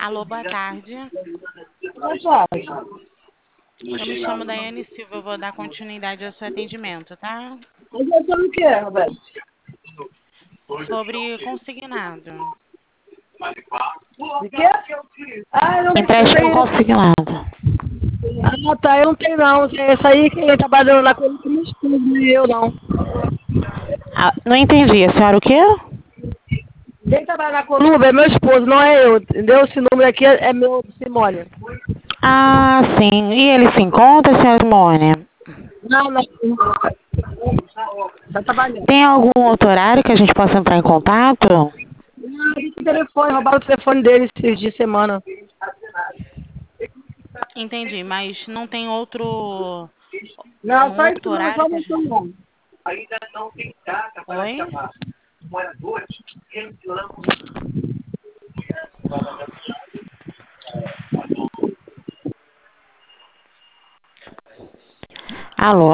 Alô, boa tarde. Boa tarde. Eu me chamo Daiane Silva, eu vou dar continuidade ao seu atendimento, tá? Mas é sobre o que, Roberto? Sobre consignado. De quê? Ah, não Empréstimo sei. consignado. Ah, tá, eu não tenho não. Essa aí quem trabalhando lá com minha esposa, não é eu não. Ah, não entendi. A senhora o quê? Quem trabalha na Columba é meu esposo, não é eu, entendeu? Esse número aqui é meu, Simone. Ah, sim. E ele se encontra, senhora Simone? Não, não. Tá trabalhando. Tem algum outro horário que a gente possa entrar em contato? Não, esse telefone, roubaram o telefone dele esses dias de semana. Entendi, mas não tem outro Não, um só isso outro não, horário só que a meu gente... celular. Oi? Alô?